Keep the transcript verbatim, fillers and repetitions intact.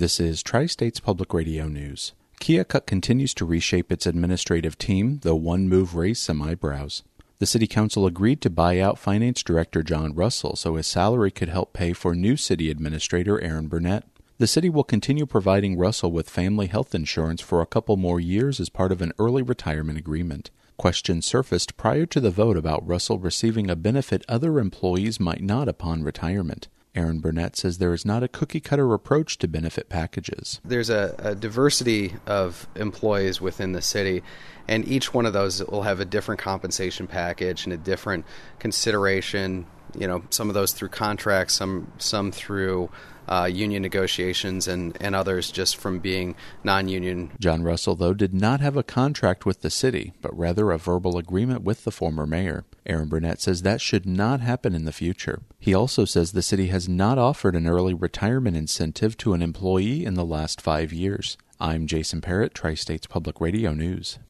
This is Tri-States Public Radio News. Keokuk continues to reshape its administrative team, though one move raised some eyebrows. The City Council agreed to buy out Finance Director John Russell so his salary could help pay for new City Administrator Aaron Burnett. The city will continue providing Russell with family health insurance for a couple more years as part of an early retirement agreement. Questions surfaced prior to the vote about Russell receiving a benefit other employees might not upon retirement. Aaron Burnett says there is not a cookie-cutter approach to benefit packages. There's a, a diversity of employees within the city, and each one of those will have a different compensation package and a different consideration. You know, some of those through contracts, some some through uh, union negotiations, and, and others just from being non-union. John Russell, though, did not have a contract with the city, but rather a verbal agreement with the former mayor. Aaron Burnett says that should not happen in the future. He also says the city has not offered an early retirement incentive to an employee in the last five years. I'm Jason Parrott, Tri-States Public Radio News.